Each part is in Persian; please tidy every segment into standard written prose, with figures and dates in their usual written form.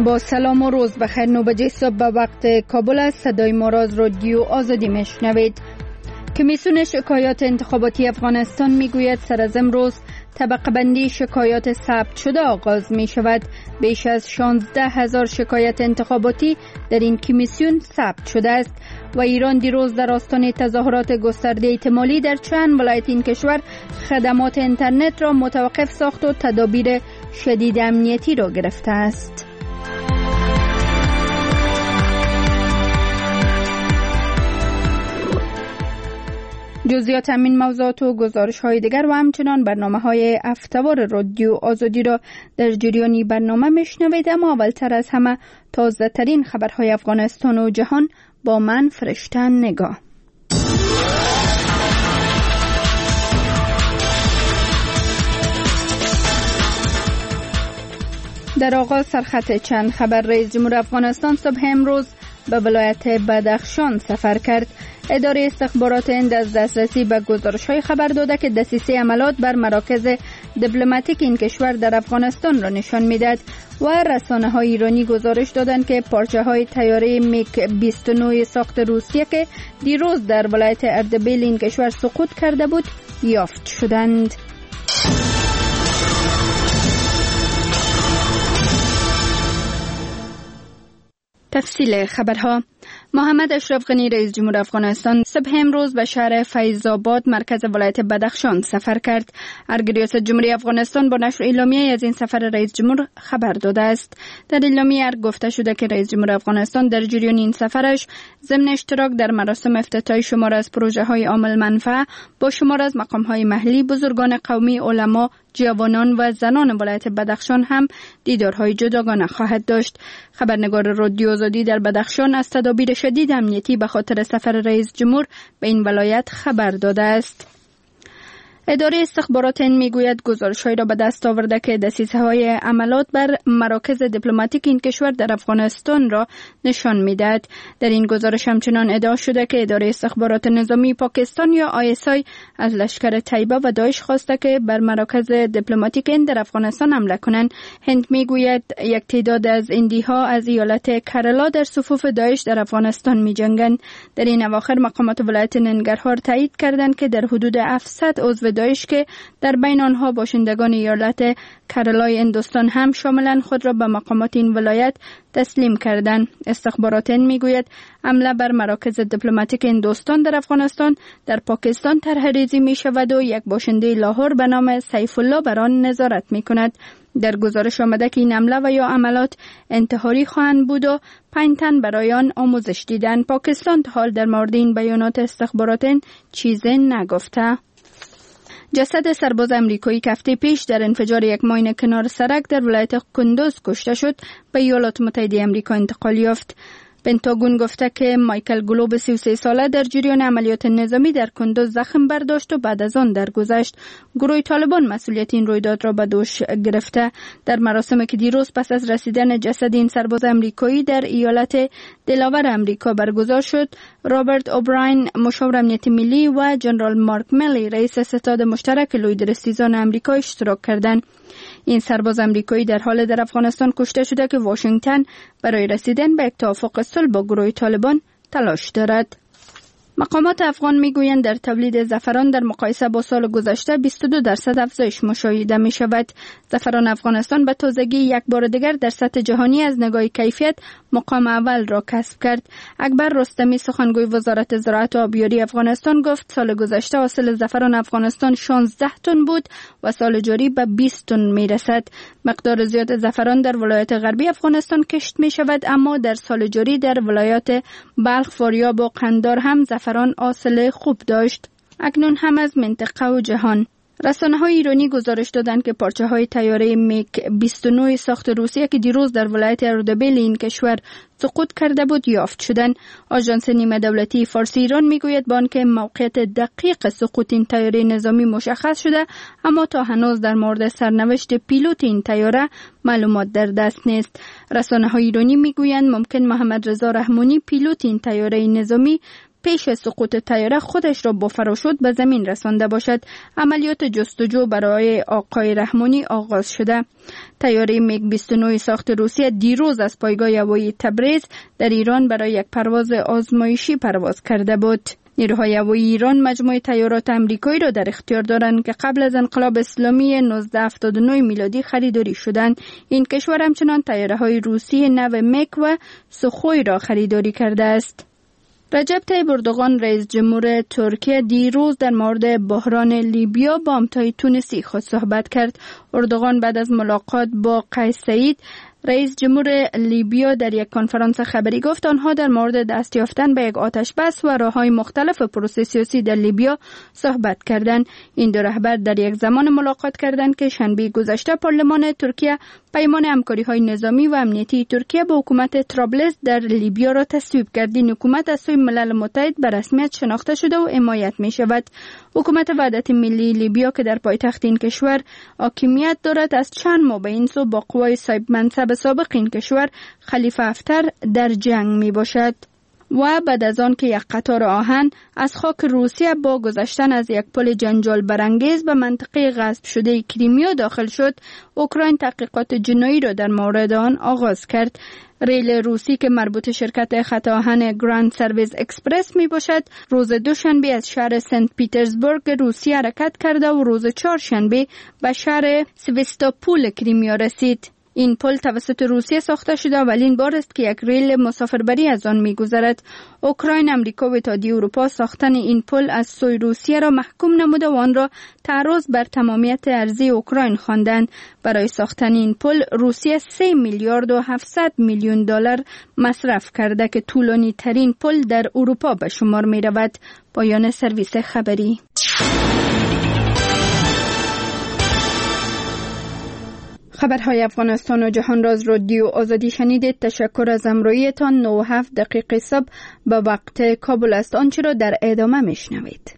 با سلام و روز بخیر. 9 بجه صبح به وقت کابل است. صدای ما را از رادیو آزادی میشنوید. کمیسیون شکایات انتخاباتی افغانستان میگوید سر از امروز طبقه بندی شکایات ثبت شده آغاز می شود. بیش از 16,000 شکایت انتخاباتی در این کمیسیون ثبت شده است و ایران دیروز در آستانه تظاهرات گسترده احتمالی در چند ولایت این کشور خدمات اینترنت را متوقف ساخت و تدابیر شدید امنیتی را گرفته است. جزئیات همین موضوعات و گزارش های دیگر و همچنان برنامه های هفته‌وار رادیو آزادی را در جریان برنامه میشنوید. اما اولتر از همه تازه ترین خبرهای افغانستان و جهان با من فرشته نگاه. در آغاز سرخط چند خبر. رئیس جمهور افغانستان صبح امروز به ولایت بدخشان سفر کرد. اداره استخبارات هند از دسترسی به گزارش‌های خبر داده که دسیسه عملات بر مراکز دیپلماتیک این کشور در افغانستان را نشان می‌دهد و رسانه‌های ایرانی گزارش دادند که پارچه‌های طیاره میگ 29 ساخت روسیه که دیروز در ولایت اردبیل این کشور سقوط کرده بود یافت شدند. تفصیل خبرها. محمد اشرف غنی رئیس جمهور افغانستان صبح امروز به شهر فیض‌آباد مرکز ولایت بدخشان سفر کرد. ارگ ریاست جمهوری افغانستان با نشر اعلامیه از این سفر رئیس جمهور خبر داده است. در اعلامیه ارگ گفته شده که رئیس جمهور افغانستان در جریان این سفرش ضمن اشتراک در مراسم افتتاحی شمار از پروژه‌های عامل منفعه با شمار از مقام‌های محلی، بزرگان قومی، علما، جوانان و زنان ولایت بدخشان هم دیدارهای جداگانه خواهد داشت. خبرنگار رادیو آزادی در بدخشان از تدابیر شدید امنیتی به خاطر سفر رئیس جمهور به این ولایت خبر داده است. اداره استخبارات هند میگوید گزارش‌هایی را به دست آورده که دسیسه‌های عملات بر مراکز دیپلماتیک این کشور در افغانستان را نشان می‌دهد. در این گزارش همچنان ادعا شده که اداره استخبارات نظامی پاکستان یا ISI از لشکر طیبه و داعش خواسته که بر مراکز دیپلماتیک هند در افغانستان حمله کنند. هند میگوید یک تعداد از هندی‌ها از ایالت کرالا در صفوف داعش در افغانستان می‌جنگند. در این اواخر مقامات ولایت ننگرهار تایید کردند که در حدود 700 عضو داعش که در بین آنها باشندگان ایالت کرالای هندوستان هم شاملند خود را به مقامات این ولایت تسلیم کردند. استخبارات هند میگوید حمله بر مراکز دیپلماتیک هندوستان در افغانستان در پاکستان طرح‌ریزی می شود و یک باشنده لاهور به نام سیف الله بر آن نظارت می کند. در گزارش آمده که این حمله و یا عملات انتحاری خواهند بود و 5 تن برای آن آموزش دیدند. پاکستان تا حال در مورد این بیانات استخبارات هند چیزی نگفته. جسد سرباز امریکایی که هفته پیش در انفجار یک ماین کنار سرک در ولایت کندوز کشته شد به ایالات متحده آمریکا انتقال یافت. پنتاگون گفته که مایکل گلوب 33 ساله در جریان عملیات نظامی در کندوز زخم برداشت و بعد از آن درگذشت. گروه طالبان مسئولیت این رویداد را به دوش گرفته. در مراسمی که دیروز پس از رسیدن جسد این سرباز امریکایی در ایالت دلاور امریکا برگزار شد، رابرت اوبراین مشاور امنیت ملی و جنرال مارک ملی رئیس ستاد مشترک لویدرستیزان امریکا اشتراک کردند. این سرباز امریکایی در حال در افغانستان کشته شده که واشنگتن برای رسیدن به یک توافق صلح با گروه طالبان تلاش دارد. مقامات افغان میگویند در تولید زعفران در مقایسه با سال گذشته 22% افزایش مشاهده می شود. زعفران افغانستان به تازگی یک بار دیگر در سطح جهانی از نگاه کیفیت مقام اول را کسب کرد. اکبر رستمی سخنگوی وزارت زراعت و آبیاری افغانستان گفت سال گذشته حاصل زعفران افغانستان 16 تن بود و سال جاری به 20 تن می رسد. مقدار زیاد زعفران در ولایت غربی افغانستان کشت می شود، اما در سال جاری در ولایات بلخ، فاریاب و قندهار هم زعفران حاصل خوب داشت. اکنون هم از منطقه و جهان. رسانه‌های ایرانی گزارش دادند که پارچه‌های طیاره میگ 29 ساخت روسیه که دیروز در ولایت اردبیل این کشور سقوط کرده بود یافت شدند. آژانس نیمه دولتی فارسی ایران میگوید با آنکه موقعیت دقیق سقوط این طیاره نظامی مشخص شده، اما تا هنوز در مورد سرنوشت پیلوت این طیاره معلومات در دست نیست. رسانه‌های ایرانی میگویند ممکن محمد رضا رحمانی پیلوت این طیاره نظامی پیش از سقوط طیاره خودش را با پاراشوت به زمین رسانده باشد. عملیات جستجو برای آقای رحمانی آغاز شده. طیاره میگ 29 ساخت روسیه دیروز از پایگاه هوایی تبریز در ایران برای یک پرواز آزمایشی پرواز کرده بود. نیروهای هوایی ایران مجموعه طیارات امریکایی را در اختیار دارند که قبل از انقلاب اسلامی 1979 میلادی خریداری شدند. این کشور همچنان طیاره‌های روسی نو میگ و سوخوی را خریداری کرده است. رجب طیب اردوغان رئیس جمهور ترکیه دیروز در مورد بحران لیبیا با همتای تونسی خود صحبت کرد. اردوغان بعد از ملاقات با قیس سعید رئیس جمهور لیبیا در یک کنفرانس خبری گفت آنها در مورد دست یافتن به یک آتش بس و راه‌های مختلف پروسه سیاسی در لیبیا صحبت کردند. این دو رهبر در یک زمان ملاقات کردند که شنبه گذشته پارلمان ترکیه پیمان همکاری‌های نظامی و امنیتی ترکیه با حکومت طرابلس در لیبیا را تصویب کرد. این حکومت از سوی ملل متحد به رسمیت شناخته شده و حمایت می‌شود. حکومت وحدت ملی لیبیا که در پایتخت این کشور حاکمیت دارد از چند ماه به این سو با قوای صاحب منصب سابق این کشور خلیفه حفتر در جنگ می باشد. و بعد از آن که یک قطار آهن از خاک روسیه با گذشتن از یک پل جنجال برانگیز به منطقه غصب شده کریمیا داخل شد، اوکراین تحقیقات جنایی را در مورد آن آغاز کرد. ریل روسی که مربوط شرکت خط آهن گراند سرویس اکسپرس می باشد، روز دوشنبه از شهر سنت پیترزبورگ روسیه حرکت کرده و روز چهارشنبه به شهر سویستوپول کریمیا رسید. این پل توسط روسیه ساخته شده ولی این بار است که یک ریل مسافربری از آن می‌گذرد. اوکراین، امریکا و اتحادیه اروپا ساختن این پل از سوی روسیه را محکوم نموده و آن را تعرض بر تمامیت ارضی اوکراین خواندند. برای ساختن این پل روسیه 3 میلیارد و 700 میلیون دلار مصرف کرده که طولانی ترین پل در اروپا به شمار می‌رود. پایان سرویس خبری. خبرهای افغانستان و جهان را از رادیو آزادی شنیدید. تشکر از همراهیتان. 9:07 صبح به وقت کابل است. آنچه را در ادامه میشنوید.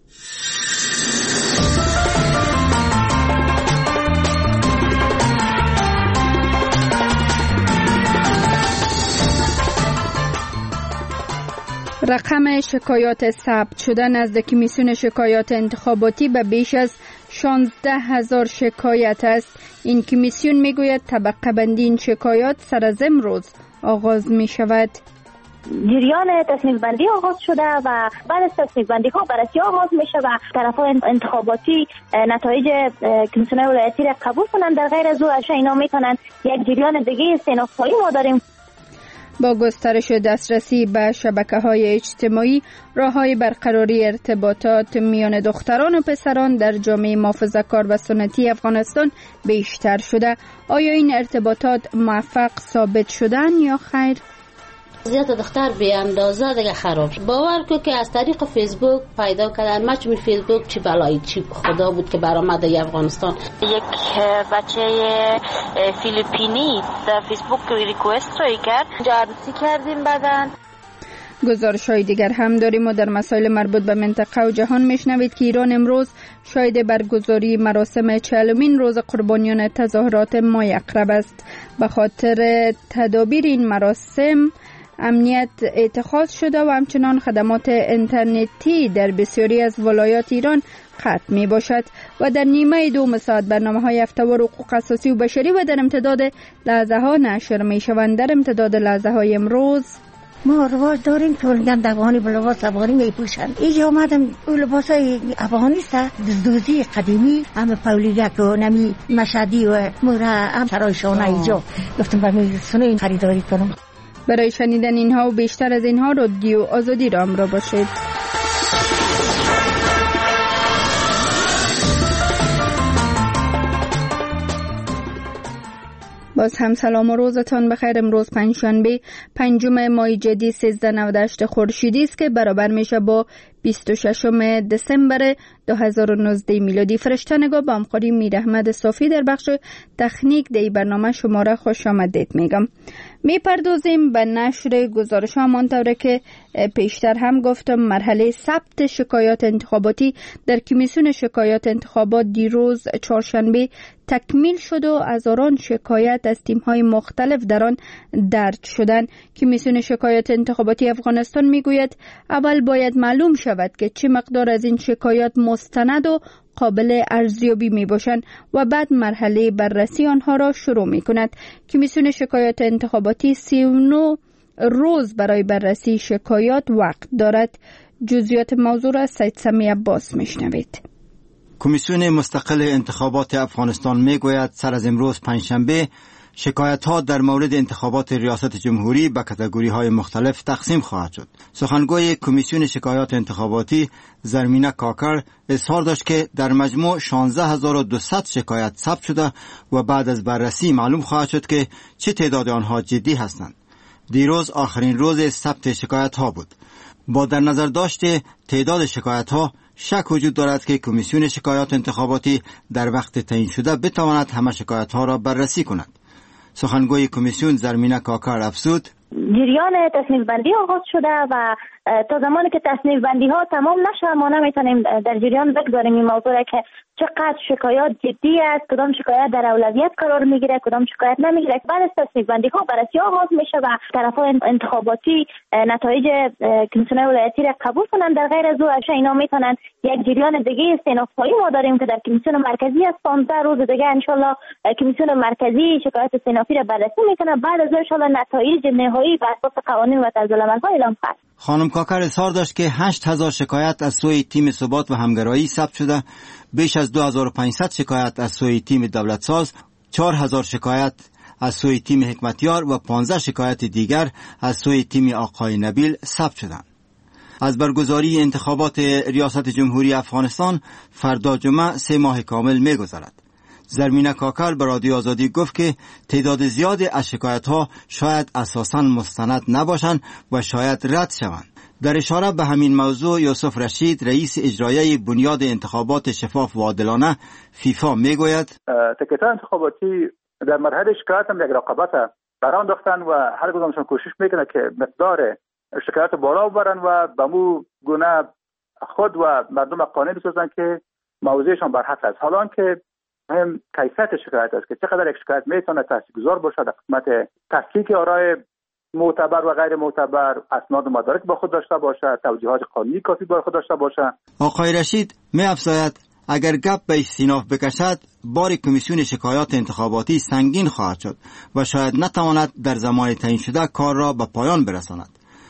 رقم شکایات ثبت شده نزد کمیسیون شکایات انتخاباتی به بیش از 16,000 شکایت است. این کمیسیون میگوید طبقه بندی این شکایات سر از امروز آغاز می شود. جریان تصمیم بندی آغاز شده و بعد از تصمیم بندی ها بررسی آغاز میشه و طرفان انتخاباتی نتایج کمیسیون ولایتی را قبول کنند. در غیر از او اینا میتونن یک جریان دیگه استئناف‌هایی ما داریم. با گسترش دسترسی به شبکه‌های اجتماعی، راه‌های برقراری ارتباطات میان دختران و پسران در جامعه محافظه‌کار و سنتی افغانستان بیشتر شده. آیا این ارتباطات موفق ثابت شدن یا خیر؟ وضعیت دختر به اندازه دیگه خراب شد. باور کو که از طریق فیسبوک پیدا کردن. مچ فیسبوک چی بلایی چی خدا بود که برآمد در افغانستان. یک بچه فیلیپینی در فیسبوک ریکوست رو کرد، جارسی کردیم بعدن. گزارش‌های دیگر هم داریم و در مسائل مربوط به منطقه و جهان میشنوید که ایران امروز شاهد برگزاری مراسم 40مین روز قربانیان تظاهرات ماه اقرب است. به خاطر تدابیر این مراسم امنیت اتخاذ شده و همچنان خدمات اینترنتی در بسیاری از ولایات ایران قطع می باشد و در نیمه دوم ساعت برنامه‌های هفته‌وار حقوق اساسی و بشری و در امتداد لحظه ها نشر می شوند. در امتداد لحظه های امروز ما رواج داریم که میگن دوانی به لباس افغانی میپوشن. اینجا آمدم اون لباسای افغانی است، دزدوزی قدیمی، همه پولیگک و نمی مشهدی و مورا هم سرایشانه اینجا گفتم برمی سنوین خریداری کنم. برای شنیدن اینها و بیشتر از اینها رادیو آزادی را همراه باشید. باز هم سلام و روزتان بخیر. امروز پنجشنبه 5 ماه جدی 1398 خورشیدی است که برابر میشه با 26 دسامبر 2019 میلادی. فرشته نگاه با همکاری میر احمد صافی در بخش تکنیک در برنامه شما را خوش آمدید میگم. میپردازیم به نشر گزارش ها. همانطور که پیشتر هم گفتم مرحله ثبت شکایات انتخاباتی در کمیسیون شکایات انتخابات دیروز چهارشنبه تکمیل شد و هزاران شکایت از تیم‌های مختلف در آن درج شدند. کمیسیون شکایات انتخاباتی افغانستان میگوید اول باید معلوم شود که چه مقدار از این شکایات مستند و قابل ارزیابی می باشند و بعد مرحله بررسی آنها را شروع می کند. کمیسیون شکایات انتخاباتی 39 روز برای بررسی شکایات وقت دارد. جزئیات موضوع را سید سمی عباس میشنوید. کمیسیون مستقل انتخابات افغانستان میگوید سر از امروز پنجشنبه شکایت ها در مورد انتخابات ریاست جمهوری به کاتگوری های مختلف تقسیم خواهد شد. سخنگوی کمیسیون شکایات انتخاباتی زرمینه کاکر اظهار داشت که در مجموع 16200 شکایت ثبت شده و بعد از بررسی معلوم خواهد شد که چه تعداد آنها جدی هستند. دیروز آخرین روز ثبت شکایت ها بود. با در نظر داشت تعداد شکایت ها شک وجود دارد که کمیسیون شکایات انتخاباتی در وقت تعیین شده بتواند همه شکایت ها را بررسی کند. سخنگوی کمیسیون زرمینه کاکر افزود جریان تصنیف بندی آغاز شده و تا زمانی که تصنیف بندی ها تمام نشه ما نمیتونیم در جریان بگذاریم این موضوع که چقدر شکایات جدی است، کدام شکایت در اولویت قرار میگیره، کدام شکایت نمیگیره. بعد از تصنیف بندی ها بررسی آغاز میشه و طرفان انتخاباتی نتایج کمیسیون ولایتی را قبول کنن. در غیر از او اینا میتونن یک جریان دیگه استئناف‌هایی ما داریم که در کمیسیون مرکزی است. 15 روز دیگه ان شاء الله کمیسیون مرکزی شکایت استئنافی را بررسی میکنه. بعد از ان شاء الله نتایج نهایی بر اساس قوانین و طرزالعمل‌ها اعلام خواهد. خانم کاکر اظهار داشت که 8000 شکایت از سوی تیم ثبات و همگرایی ثبت شده، بیش از 2500 شکایت از سوی تیم دولتساز، 4000 شکایت از سوی تیم حکمتیار و 15 شکایت دیگر از سوی تیم آقای نبیل ثبت شدند. از برگزاری انتخابات ریاست جمهوری افغانستان فردا جمعه 3 ماه کامل می‌گذرد. زرمینه کاکر به رادیو آزادی گفت که تعداد زیادی از شکایت‌ها شاید اساساً مستند نباشند و شاید رد شوند. در اشاره به همین موضوع یوسف رشید رئیس اجرایی بنیاد انتخابات شفاف و عادلانه فیفا میگوید تکیه‌های انتخاباتی در مرحله شکایت هم یک رقابت بران داشتن و هر کدومشون کوشش میکنه که مقدار شکایت بالا ببرن و به مو گونه خود و مردم قانع بسازن که موضوعشان بر حق است. حالا که مهم کیفیت شکایت است که چقدر یک شکایت میتونه تاثیرگذار باشه در قسمت تحقیق آرای معتبر و غیر معتبر، اسناد و مدارک با خود داشته باشه، توجیهات قانونی کافی با خود داشته باشه. آقای رشید می‌افزاید اگر گپ به استیناف بکشد بار کمیسیون شکایات انتخاباتی سنگین خواهد شد و شاید نتواند در زمان تعیین شده کار را به پایان برساند.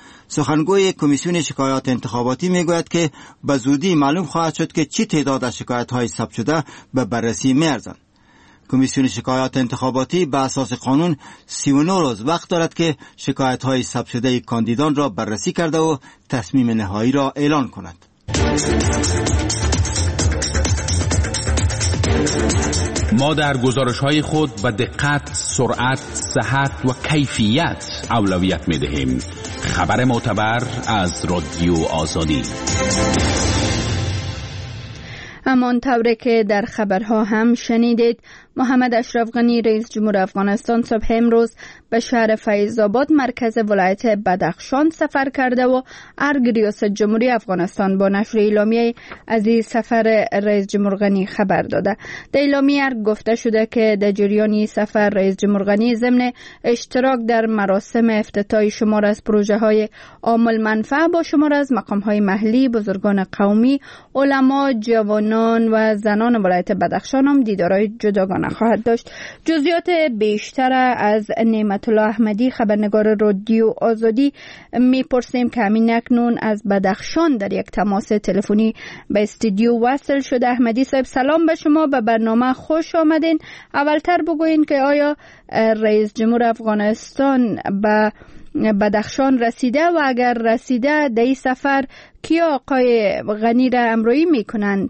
سخنگوی کمیسیون شکایات انتخاباتی میگوید که به زودی معلوم خواهد شد که چه تعداد از شکایت‌های ثبت شده به بررسی می‌ارزند. کمیسیون شکایات انتخاباتی به اساس قانون 39 روز وقت دارد که شکایت‌های ثبت شده کاندیدان را بررسی کرده و تصمیم نهایی را اعلان کند. ما در گزارش‌های خود به دقت، سرعت، صحت و کیفیت اولویت می‌دهیم. خبر معتبر از رادیو آزادی. همان طوری که در خبرها هم شنیدید، محمد اشرف غنی رئیس جمهور افغانستان صبح امروز به شهر فیض‌آباد مرکز ولایت بدخشان سفر کرده و ارگ ریاست جمهوری افغانستان با نشر اعلامیه از این سفر رئیس جمهور غنی خبر داده. در اعلامیه ارگ گفته شده که در جریان سفر رئیس جمهور غنی ضمن اشتراک در مراسم افتتاحی شمار از پروژه های عامل منفعه با شمار از مقام های محلی، بزرگان قومی، علما، جوانان و زنان ولایت بدخشان هم دیدارهای جداگانه خواهد داشت. جزئیات بیشتر از نعمت الله احمدی خبرنگار رادیو آزادی میپرسیم که همین اکنون از بدخشان در یک تماس تلفنی به استودیو وصل شده. احمدی صاحب سلام به شما، به برنامه خوش آمدین. اولتر بگوین که آیا رئیس جمهور افغانستان به بدخشان رسیده و اگر رسیده در این سفر کیا آقای غنی را همراهی میکنند؟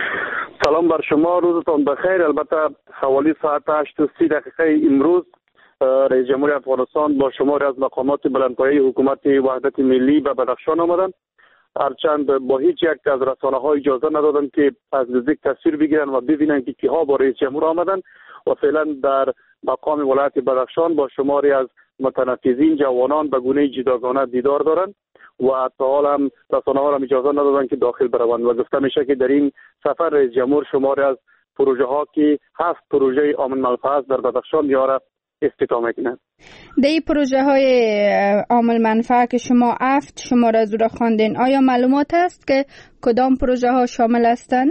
سلام بر شما، روزتان بخیر. البته حوالی ساعت 8:30 امروز رئیس جمهور افغانستان با شماری از مقامات بلندپایه حکومت وحدت ملی به بدخشان آمدند. هرچند با هیچ یک از رسانه‌ها اجازه ندادند که از نزدیک تصویر بگیرند و ببینند که کیها با رئیس جمهور آمدند و فعلا در مقام ولایت بدخشان با شماری از متنفذین جوانان به گونه جداگانه دیدار دارند و تا حال هم رسانه‌ها را اجازه ندادند که داخل بروند و گفته میشه که در این سفر رئیس جمهور شماری از پروژه ها که 7 پروژه عامل منفعت در بدخشان یاره افتتاح میکنند. در این پروژه های عامل منفعت که شما 7 شماره از را خواندین، آیا معلومات است که کدام پروژه ها شامل هستند؟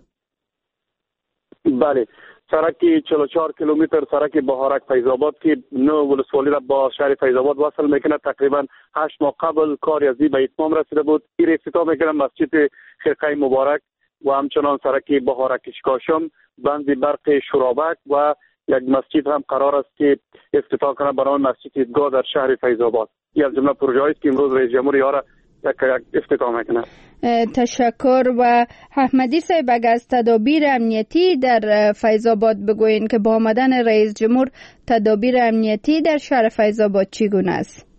بله، سرک 44 کیلومتر سرک بهارک فیض‌آباد که نو ولسوالی را با شهر فیض‌آباد وصل میکنه، تقریبا 8 ماه قبل کار ازی به اتمام رسیده بود. این افتتاح میکنه مسجد خرقه مبارک و همچنان سرک بهارک اشکاشم، بند برق شورابک و یک مسجد هم قرار است که افتتاح کنه به نام مسجد عیدگاه در شهر فیض‌آباد. این از جمله پروژه‌ای است که امروز رئیس جمهور یاره افتتاح میکنه. تشکر. و احمدی صاحب اگر از تدابیر امنیتی در فیض‌آباد بگوین که با آمدن رئیس جمهور تدابیر امنیتی در شهر فیض‌آباد چگونه است؟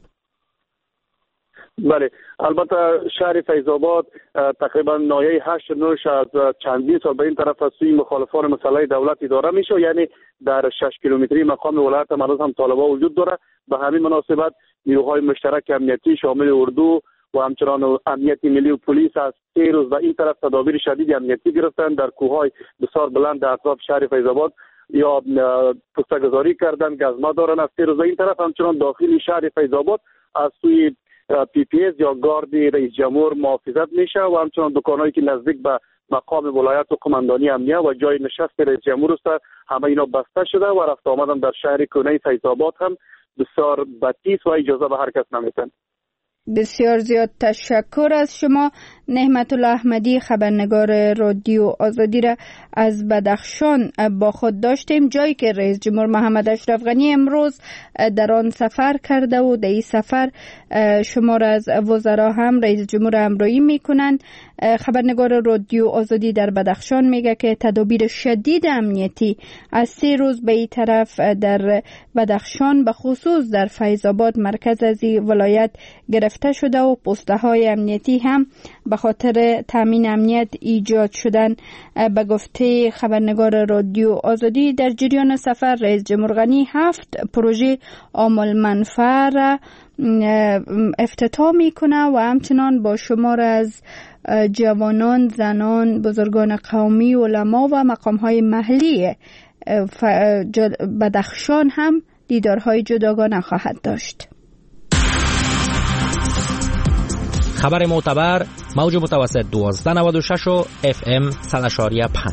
بله، البته شهر فیض‌آباد تقریبا ناحیه 8 9 از چندین سال به این طرف از سوی مخالفان مسلح دولت اداره میشه، یعنی در 6 کیلومتری مقام ولایت هنوز هم طالبان وجود داره. به همین مناسبت نیروهای مشترک امنیتی شامل اردو و همچنان امنیت ملی و پلیس از 3 روز به این طرف تدابیر شدید امنیتی گرفتن. در کوههای بسیار بلند در اطراف شهر فیض‌آباد یا پوستگذاری کردن، گزمه دارن از 3 روز این طرف. همچنان داخل شهر فیض‌آباد از سوی PPS یا گارد رئیس جمهور محافظت میشه و همچنان دکانهایی که نزدیک به مقام ولایت و قماندانی امنیه و جای نشست رئیس جمهور است همه اینا بسته شده و رفت آمدن در شهر کنه فیض‌آباد هم بسیار بتیس و اجازه به هر کس نمیتن. بسیار زیاد تشکر از شما. نعمت الله احمدی، خبرنگار رادیو آزادی را از بدخشان با خود داشتیم، جایی که رئیس جمهور محمد اشرف غنی امروز در آن سفر کرده و در این سفر شمار از وزرا هم رئیس جمهور همراهی میکنند. خبرنگار رادیو آزادی در بدخشان میگه که تدابیر شدید امنیتی از 3 روز به این طرف در بدخشان به خصوص در فیض‌آباد مرکز از ولایت گرفته شده و پسته های امنیتی هم به خاطر تامین امنیت ایجاد شدن. به گفته خبرنگار رادیو آزادی در جریان سفر رئیس جمهور غنی 7 پروژه عامل منفعت را افتتاح میکنه و همچنان با شمار از جوانان، زنان، بزرگان قومی، علما و مقام‌های محلی بدخشان هم دیدارهای جداگانه خواهد داشت. خبر معتبر موج متوسط 1296 و FM 100.5.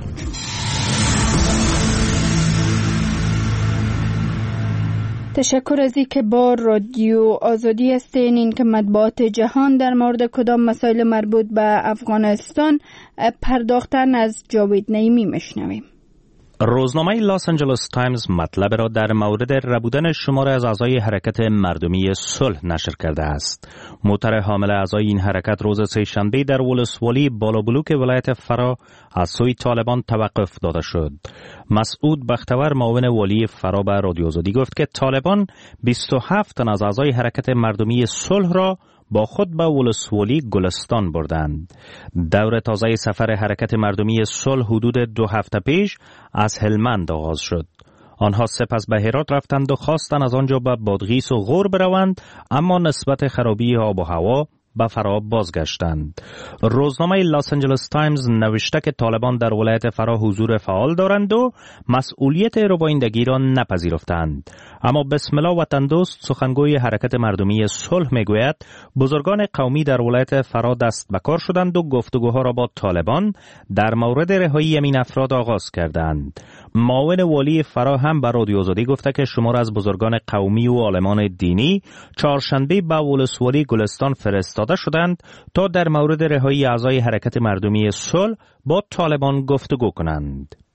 تشکر از این که با رادیو آزادی هستین. این که مطبوعات جهان در مورد کدام مسائل مربوط به افغانستان پرداختن از جاوید نعیمی میشنویم. روزنامه لاس آنجلس تایمز مطلب را در مورد ربودن شمار از اعضای حرکت مردمی صلح نشر کرده است. موتر حامل اعضای این حرکت روز سه‌شنبه در ولسوالی بالابلوک ولایت فرا از سوی طالبان توقف داده شد. مسعود بختور معاون والی فرا به رادیو آزادی گفت که طالبان 27 تن از اعضای حرکت مردمی صلح را با خود به ولسوالی گلستان بردند. دور تازه سفر حرکت مردمی صلح حدود 2 هفته پیش از هلمند آغاز شد. آنها سپس به هرات رفتند و خواستند از آنجا به بادغیس و غور بروند، اما نسبت خرابی آب و هوا به فرا بازگشتند. روزنامه لاس آنجلس تایمز نوشته که طالبان در ولایت فرا حضور فعال دارند و مسئولیت ربایندگی را نپذیرفتند. اما بسم الله وطن دوست، سخنگوی حرکت مردمی صلح میگوید بزرگان قومی در ولایت فرا دست به کار شدند و گفتگوها را با طالبان در مورد رهایی این افراد آغاز کردند. معاون والی فرا هم به رادیو آزادی گفته که شمار از بزرگان قومی و عالمان دینی چهارشنبه به ولسوالی گلستان فرستاده شدند تا در مورد رهایی اعضای حرکت مردمی صلح با طالبان گفتگو کنند.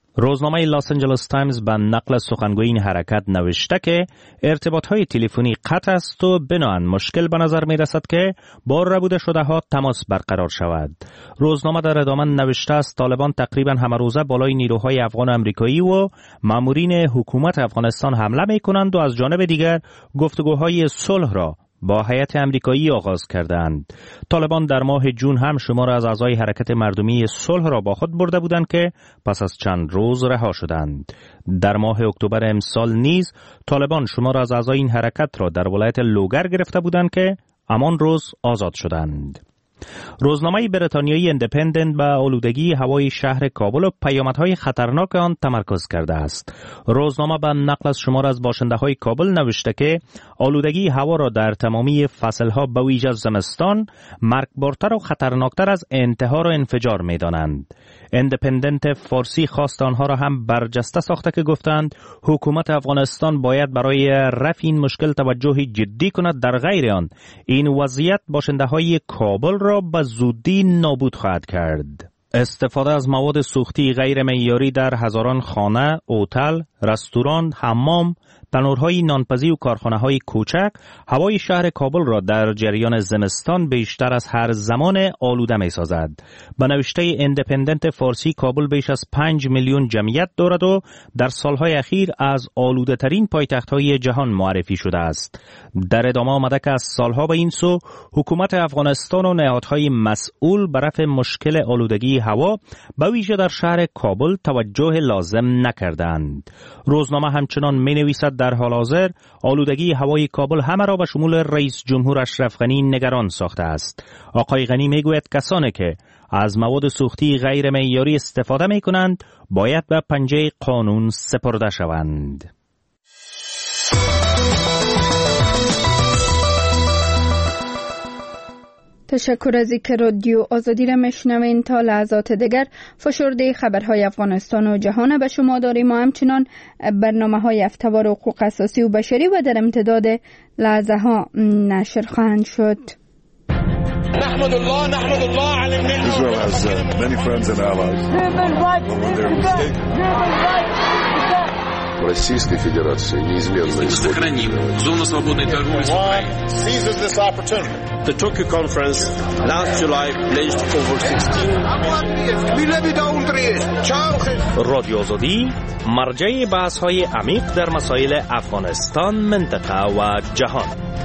روزنامه لاس آنجلس تایمز به نقل سخنگوی این حرکت نوشته که ارتباط‌های تلفنی قطع است و بنابراین مشکل به نظر می‌رسد که با ربوده شده ها تماس برقرار شود. روزنامه در ادامه نوشته است طالبان تقریبا همه روزه بالای نیروهای افغان و امریکایی و مامورین حکومت افغانستان حمله می‌کنند و از جانب دیگر گفتگوهای صلح را با هیئت امریکایی آغاز کردند. طالبان در ماه جون هم شمار از اعضای حرکت مردمی صلح را با خود برده بودند که پس از چند روز رها شدند. در ماه اکتبر امسال نیز طالبان شمار از اعضای این حرکت را در ولایت لوگر گرفته بودند که همان روز آزاد شدند. روزنامه بریتانیایی ایندیپندنت به آلودگی هوای شهر کابل و پیامدهای خطرناک آن تمرکز کرده است. روزنامه به نقل از شمار از باشنده‌های کابل نوشته که آلودگی هوا را در تمامی فصل‌ها به ویژه زمستان مرگبارتر و خطرناکتر از انتحار و انفجار می‌دانند. ایندیپندنت فارسی خواست آنها را هم برجسته ساخته که گفتند حکومت افغانستان باید برای رفع این مشکل توجه جدی کند، در غیر آن این وضعیت باشنده‌های کابل را به زودی نابود خواهد کرد. استفاده از مواد سوختی غیر معیاری در هزاران خانه، هتل، رستوران، حمام، تنورهای نانپزی و کارخانه‌های کوچک هوای شهر کابل را در جریان زمستان بیشتر از هر زمان آلوده می‌سازد. به نوشته ایندیپندنت فارسی کابل بیش از 5 میلیون جمعیت دارد و در سالهای اخیر از آلوده‌ترین پایتخت‌های جهان معرفی شده است. در ادامه آمده که از سالها به این سو حکومت افغانستان و نهادهای مسئول به رفع مشکل آلودگی هوا به ویژه در شهر کابل توجه لازم نکردند. روزنامه همچنان می‌نویسد در حال حاضر آلودگی هوای کابل همه را به شمول رئیس جمهور اشرف غنی نگران ساخته است. آقای غنی میگوید کسانی که از مواد سوختی غیر معیاری استفاده میکنند باید به پنجه قانون سپرده شوند. تشکر از اینکه رادیو آزادی را میشنوین. تا لحظات دیگر فشرده خبرهای افغانستان و جهان به شما داریم. ما همچنان برنامه‌های هفته‌وار حقوق اساسی و بشری و در امتداد لحظه ها نشر خواهند شد. نحمد الله علی الملل. Israel has many friends and allies. Российской Федерации неизменно сохраним зону свободной торговли с Украиной. Seizes this opportunity. The Tokyo conference last July pledged over 16 رادیو آزادی مرجع بحث‌های عمیق در مسائل افغانستان، منطقه و جهان.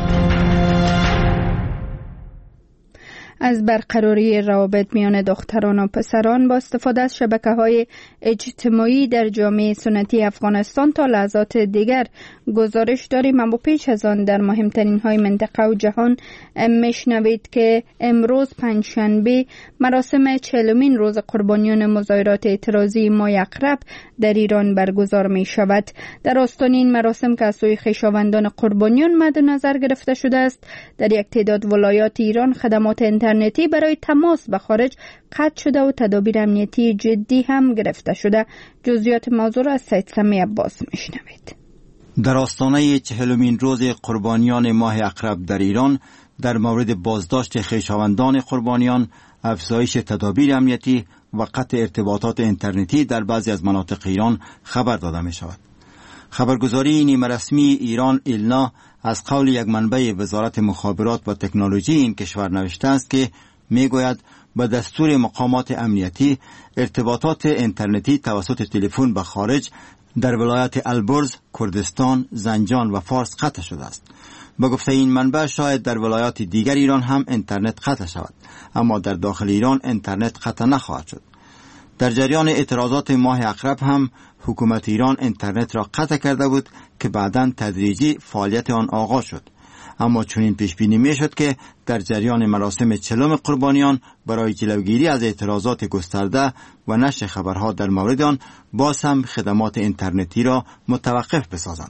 از برقراری روابط میان دختران و پسران با استفاده از شبکه‌های اجتماعی در جامعه سنتی افغانستان تا لحظات دیگر گزارش داریم. اما پیش از آن در مهمترین های منطقه و جهان میشنوید که امروز پنجشنبه مراسم 40مین روز قربانیان مظاهرات اعتراضی ماه اقرب در ایران برگزار می شود. در آستان این مراسم که از سوی خویشاوندان قربانیان مد نظر گرفته شده است، در یک تعداد ولایات ایران خدمات اینترنتی برای تماس به خارج قطع شده و تدابیر امنیتی جدی هم گرفته شده. جزئیات موضوع را از سید سمی عباس میشنوید. در آستانه 40مین روز قربانیان ماه اقرب در ایران در مورد بازداشت خویشاوندان قربانیان، افزایش تدابیر امنیتی و قطع ارتباطات اینترنتی در بعضی از مناطق ایران خبر داده می شود. خبرگزاری نیمه رسمی ایران ایلنا از قول یک منبع وزارت مخابرات و تکنولوژی این کشور نوشته است که میگوید به دستور مقامات امنیتی ارتباطات اینترنتی توسط تلفن به خارج در ولایت البرز، کردستان، زنجان و فارس قطع شده است. به گفته این منبع شاید در ولایات دیگر ایران هم اینترنت قطع شود، اما در داخل ایران اینترنت قطع نخواهد شد. در جریان اعتراضات ماه اقرب هم حکومت ایران اینترنت را قطع کرده بود که بعداً تدریجی فعالیت آن آغاز شد. اما چنین پیش بینی می شد که در جریان مراسم 40 قربانیان برای جلوگیری از اعتراضات گسترده و نشر خبرها در مورد آن باز هم خدمات اینترنتی را متوقف بسازند.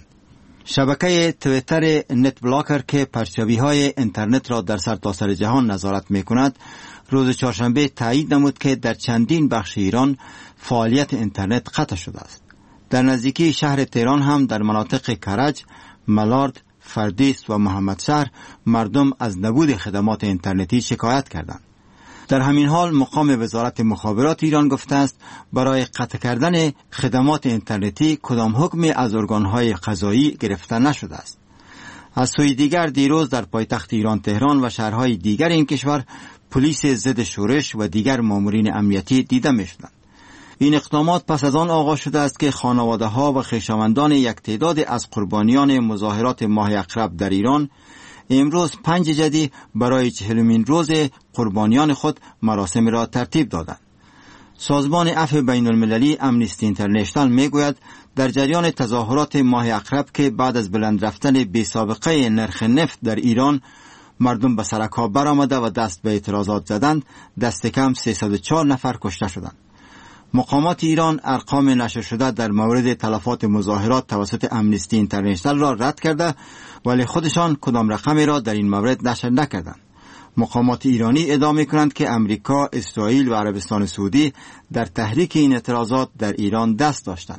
شبکه تویتر نت بلاکر که پرچاوی‌های اینترنت را در سرتاسر جهان نظارت می‌کند، روز چهارشنبه تایید نمود که در چندین بخش ایران فعالیت اینترنت قطع شده است. در نزدیکی شهر تهران هم در مناطق کرج، ملارد، فردیس و محمدشهر مردم از نبود خدمات اینترنتی شکایت کردند. در همین حال مقام وزارت مخابرات ایران گفته است برای قطع کردن خدمات اینترنتی کدام حکمی از ارگانهای قضایی گرفته نشده است. از سوی دیگر دیروز در پایتخت ایران تهران و شهرهای دیگر این کشور پلیس ضد شورش و دیگر مامورین امنیتی دیده می‌شدند. این اقدامات پس از آن آغاز شده است که خانواده‌ها و خویشاوندان یک تعداد از قربانیان مظاهرات ماه اقرب در ایران امروز 5 جدی برای 40مین روز قربانیان خود مراسم را ترتیب دادند. سازمان عفو بین المللی امنیستی اینترنشنال میگوید در جریان تظاهرات ماه اقرب که بعد از بلند رفتن بی سابقه نرخ نفت در ایران مردم به سرک‌ها برآمده و دست به اعتراضات زدند، دست کم 304 نفر کشته شدند. مقامات ایران ارقام نشر شده در مورد تلفات مظاهرات توسط امنیستی اینترنشنال را رد کرده ولی خودشان کدام رقمی را در این مورد نشر نکردند. مقامات ایرانی ادعا کنند که امریکا، اسرائیل و عربستان سعودی در تحریک این اعتراضات در ایران دست داشتند.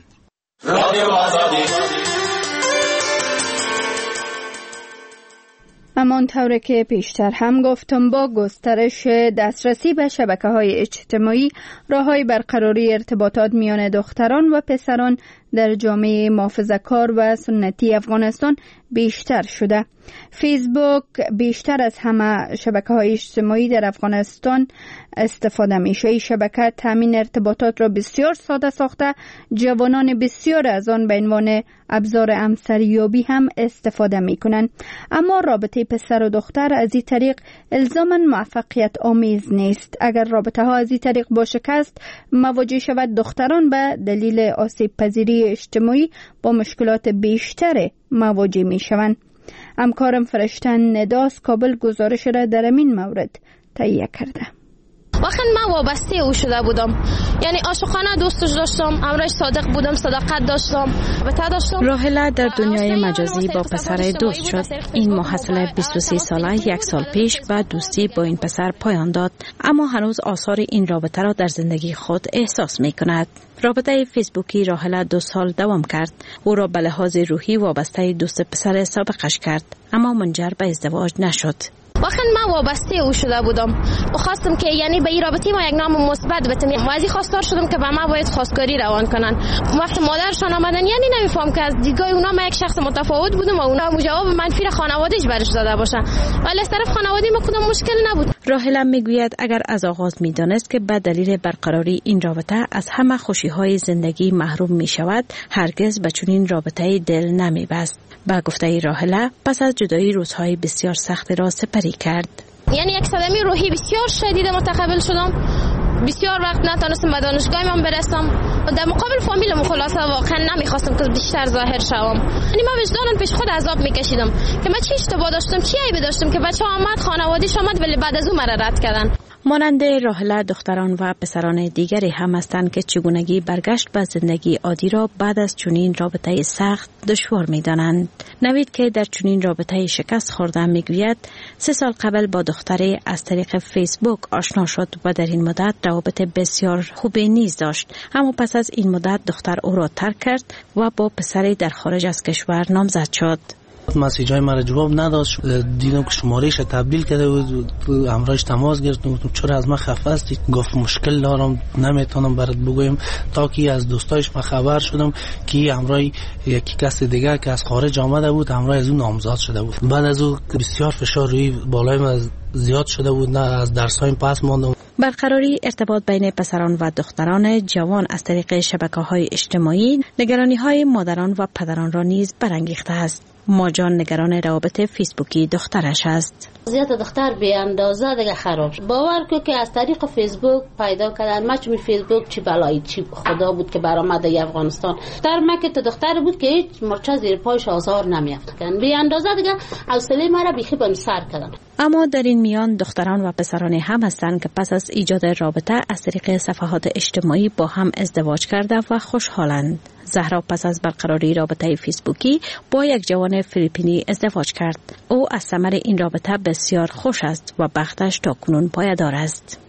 همانطور که پیشتر هم گفتم با گسترش دسترسی به شبکه‌های اجتماعی راه‌های برقراری ارتباطات میان دختران و پسران در جامعه محافظه‌کار و سنتی افغانستان بیشتر شده. فیسبوک بیشتر از همه شبکه‌های اجتماعی در افغانستان استفاده میشه. این شبکه تامین ارتباطات را بسیار ساده ساخته، جوانان بسیار از آن به عنوان ابزار همسریابی هم استفاده میکنند. اما رابطه پسر و دختر از این طریق الزاماً موفقیت آمیز نیست. اگر رابطه ها از این طریق با شکست مواجه شود، دختران به دلیل آسیب پذیری اجتماعی با مشکلات بیشتر مواجه می شوند. همکارم فرشتن نداس کابل گزارش را در این مورد تهیه کرده. واقعا من وابسته او شده بودم، یعنی عاشقانه دوستش داشتم، امرش صادق بودم، صداقت داشتم، وفا داشتم. راهله در دنیای مجازی با پسر دوست شد. این محصل 23 ساله 1 سال پیش و دوستی با این پسر پایان داد، اما هنوز آثار این رابطه را در زندگی خود احساس می کند. رابطه فیسبوکی راهله 2 سال دوام کرد. او را به لحاظ روحی وابسته دوست پسر سابقش کرد، اما منجر به ازدواج نشد. واقعا من وابسته او شده بودم و خواستم که یعنی به این رابطه ما یک نام مثبت بدم. از این خواستار شدم که به ما باید خواستگاری روان کنن. وقتی مادرشان آمدن یعنی نمیفهم که از دیدگاه اونا من یک شخص متفاوت بودم و اونا جواب منفی را خانواده‌اش برش داده باشن، ولی از طرف خانواده ما کدام مشکل نبود. راهله میگوید اگر از آغاز میدانست که به دلیل برقراری این رابطه از همه خوشی‌های زندگی محروم میشود، هرگز به چنین رابطه‌ای دل نمیبست. با گفته راهله پس از جدایی روزهای بسیار سخت را سپری کرد. یعنی یک صدمه روحی بسیار شدید متقبل شدم. بسیار وقت نتونستم به دانشگاه من برسم و در مقابل فامیلم خلاصه واقعا نمیخواستم که بیشتر ظاهر شوم. یعنی من وجدانم پیش خود عذاب میکشیدم که من چی اشتباه داشتم، چی عیبی داشتم که بچه آمد خانواده‌اش آمد ولی بعد از اون مرا رد کردن. مانند راهله دختران و پسران دیگری هم هستند که چگونگی برگشت به زندگی عادی را بعد از چنین رابطه سخت دشوار می‌دانند. نوید که در چنین رابطه شکست خورده میگوید 3 سال قبل با دختری از طریق فیسبوک آشنا شد و در این مدت روابط بسیار خوبی نیز داشت، اما پس از این مدت دختر او را ترک کرد و با پسری در خارج از کشور نامزد شد. مسیجای مرا جواب نداشت، دیدم که شمارهش تبدیل کرده بود، همراهش تماس گرفتم چرا از من خفه هستی؟ گفت مشکل دارم نمیتونم برات بگویم، تا که از دوستایش من خبر شدم که همراه یکی کس دیگه که از خارج آمده بود همراه از اون نامزد شده بود. بعد از اون بسیار فشار روی بالای من زیاد شده بود، نه از درسایم پس ماندم. برقراری ارتباط بین پسران و دختران جوان از طریق شبکه‌های اجتماعی نگرانی‌های مادران و پدران را نیز برانگیخته است. ماجان نگران روابط فیسبوکی دخترش است. وضعیت دختر بی اندازه دیگه خراب شد. باور کو که از طریق فیسبوک پیدا کردن ما چون فیسبوک چی بلایی چی خدا بود که برآمد در افغانستان. در مکه تو دختر بود که هیچ مرچه زیر پایش آزار نمیافت. بی اندازه دیگه حوصله ما را بیخی بم سر کردن. اما در این میان دختران و پسران هم هستند که پس از ایجاد رابطه از طریق صفحات اجتماعی با هم ازدواج کرده و خوشحالند. زهرا پس از برقراری رابطه فیسبوکی با یک جوان فیلیپینی ازدواج کرد. او از ثمر این رابطه بسیار خوش است و بختش تاکنون پایدار است.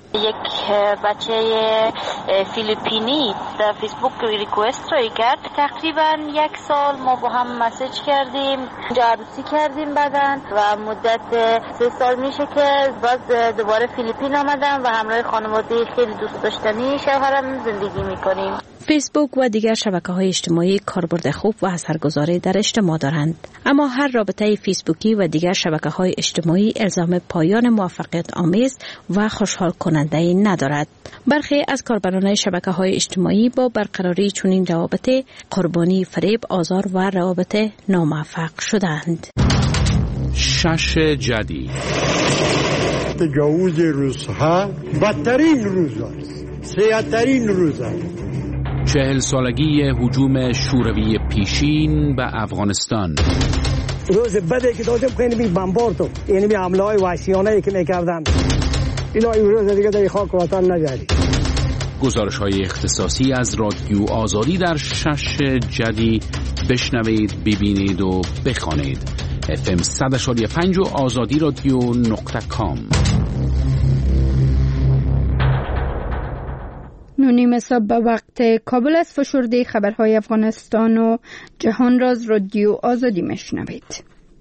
یک بچه فیلیپینی در فیسبوک ریکوست رو کرد. تقریبا 1 سال ما با هم مسیج کردیم، عروسی کردیم بعدن و مدت 3 سال میشه که باز دوباره فیلیپین آمدم و همراه خانواده خیلی دوست داشتنی شوهرم زندگی میکنیم. فیسبوک و دیگر شبکه‌های اجتماعی کاربرد خوب و اثرگذاری در اجتماع دارند، اما هر رابطه فیسبوکی و دیگر شبکه‌های اجتماعی الزام پایان موفقیت آمیز و خوشحال کننده ندارد. برخی از کاربران شبکه‌های اجتماعی با برقراری چنین روابط قربانی فریب، آزار و روابط ناموفق شدند. شش جدید تجاوز روزها بدترین روز است، سیاه‌ترین روز است. 40 سالگی هجوم شوروی پیشین به افغانستان. روز بده که دادم خیلی بمبارد، یعنی حمله‌های وحشیانه‌ای که می‌کردن، اینا این روز دیگه در خاک وطن نجاری. گزارش‌های اختصاصی از رادیو آزادی در 6 جدی بشنوید، ببینید و بخوانید. FM 100.5 و azadi-radio.com. 9:30 صبح به وقت کابل از فشرده خبرهای افغانستان و جهان را از رادیو آزادی میشنوید.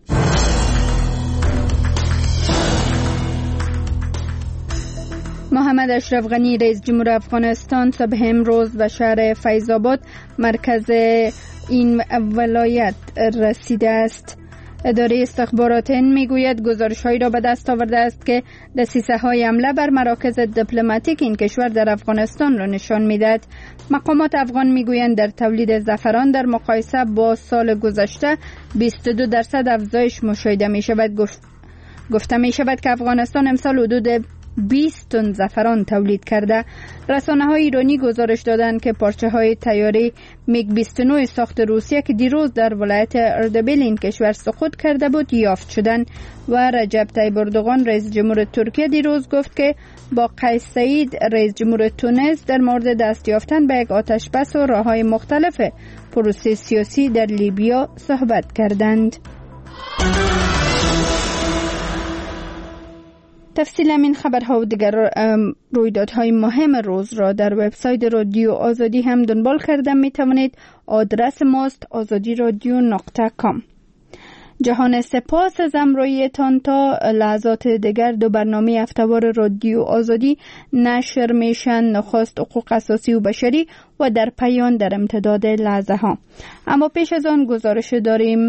محمد اشرف غنی رئیس جمهور افغانستان صبح امروز به شهر فیض آباد مرکز این ولایت رسیده است. اداره استخبارات هند میگوید گزارش‌هایی را به دست آورده است که دسیسه‌های حمله بر مراکز دیپلماتیک این کشور در افغانستان را نشان می‌دهد. مقامات افغان میگویند در تولید زعفران در مقایسه با سال گذشته 22% افزایش مشاهده می‌شود. گفته می‌شود که افغانستان امسال حدود 20 تن زعفران تولید کرده. رسانه‌های ایرانی گزارش دادند که پارچه‌های طیاره میگ 29 ساخت روسیه که دیروز در ولایت اردبیل این کشور سقوط کرده بود یافت شدند و رجب طیب اردوغان رئیس جمهور ترکیه دیروز گفت که با قیس سعید رئیس جمهور تونس در مورد دست یافتن به یک آتشبس و راه‌های مختلف پروسه سیاسی در لیبیا صحبت کردند. تفصیل این خبرها و دیگر رویدادهای مهم روز را در وبسایت رادیو آزادی هم دنبال کرده می توانید. آدرس ماست azadi-radio.com. جهان سپاس از همراهیتان. تا لحظات دیگر دو برنامه هفته‌وار رادیو آزادی نشر میشن، نخست حقوق اساسی و بشری و در پایان در امتداد لحظه ها. اما پیش از آن گزارش داریم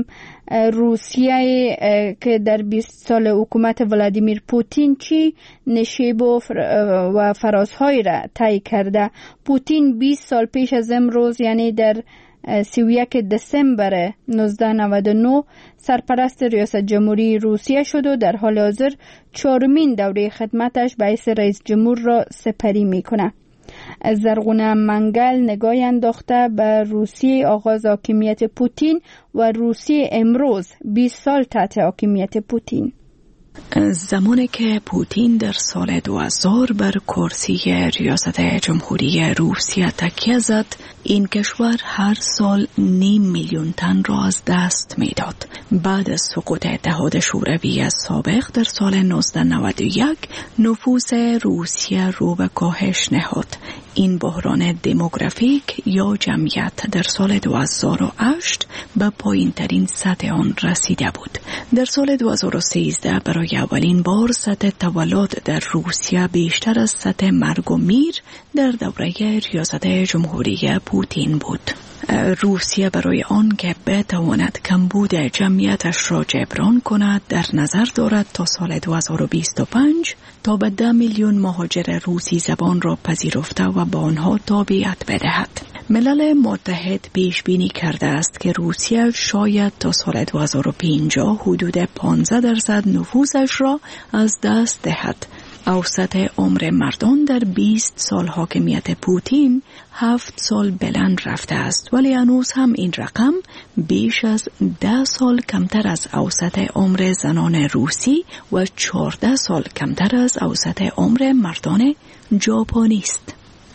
روسیه که در 20 سال حکومت ولادیمیر پوتین چی نشیب و فرازهای را طی کرده. پوتین 20 سال پیش از امروز یعنی در 31 دسامبر 1999 سرپرست ریاست جمهوری روسیه شد و در حال حاضر 4مین دوره خدمتش به حیث رئیس جمهور را سپری میکنه. زرغونه منگل نگاهی انداخته به روسیه آغاز حاکمیت پوتین و روسیه امروز 20 سال تحت حاکمیت پوتین. زمانی که پوتین در سال 2000 بر کرسی ریاست جمهوری روسیه تکیه زد، این کشور هر سال 500,000 تن را از دست میداد. بعد از سقوط اتحاد شوروی سابق در سال 1991 نفوذ روسیه رو به کاهش نهاد. این بحران دموگرافیک یا جمعیت در سال 2008 به پایین ترین سطح آن رسیده بود. در سال 2013 برای اولین بار سطح تولد در روسیه بیشتر از سطح مرگ و میر در دوره ریاست جمهوری پوتین بود. روسیه برای آن که بتواند کمبود جمعیتش را جبران کند در نظر دارد تا سال 2025 تا به 10 میلیون مهاجر روسی زبان را پذیرفته و با آنها تابعیت بدهد. ملل متحد پیش بینی کرده است که روسیه شاید تا سال 2050 حدود 15% نفوذش را از دست دهد. اوسط عمر مردان در 20 سال حاکمیت پوتین 7 سال بلند رفته است، ولی هنوز هم این رقم بیش از 10 سال کمتر از اوسط عمر زنان روسی و 14 سال کمتر از اوسط عمر مردان ژاپنی است.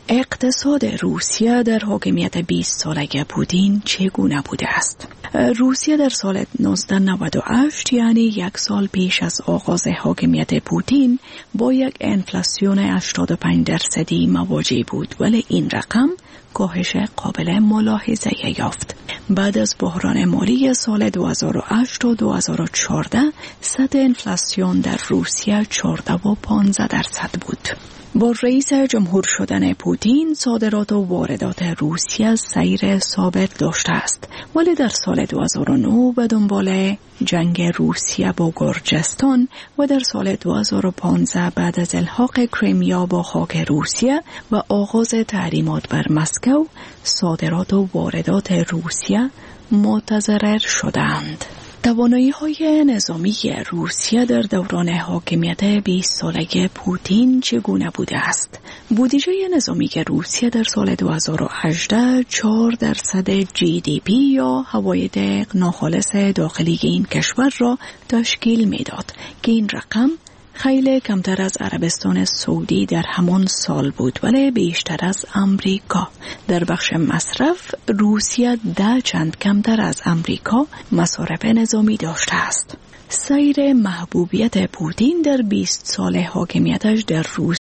اقتصاد روسیه در حاکمیت 20 ساله پوتین چگونه بوده است؟ روسیه در سال 1998 یعنی یک سال پیش از آغاز حاکمیت پوتین با یک انفلاسیون 85% مواجه بود، ولی این رقم کاهش قابل ملاحظه یافت. بعد از بحران مالی سال 2008 و 2014 سطح انفلاسیون در روسیه 14 و 15% بود. با رئیس جمهور شدن پوتین صادرات و واردات روسیه سیر ثابت داشته است، ولی در سال 2009 به دنبال جنگ روسیه با گرجستان و در سال 2015 بعد از الحاق کریمیا با خاک روسیه و آغاز تحریمات بر مسکو، صادرات و واردات روسیه متضرر شدند. توانایی‌های نظامی روسیه در دوران حاکمیت 20 ساله پوتین چگونه بوده است؟ بودجه نظامی روسیه در سال 2018 4% GDP یا عواید ناخالص داخلی این کشور را تشکیل می‌داد که این رقم خیلی کمتر از عربستان سعودی در همان سال بود، ولی بیشتر از امریکا. در بخش مصرف روسیه 10 چند کمتر از امریکا مصارف نظامی داشته است. سیر محبوبیت پوتین در 20 سال حاکمیتش در روسیه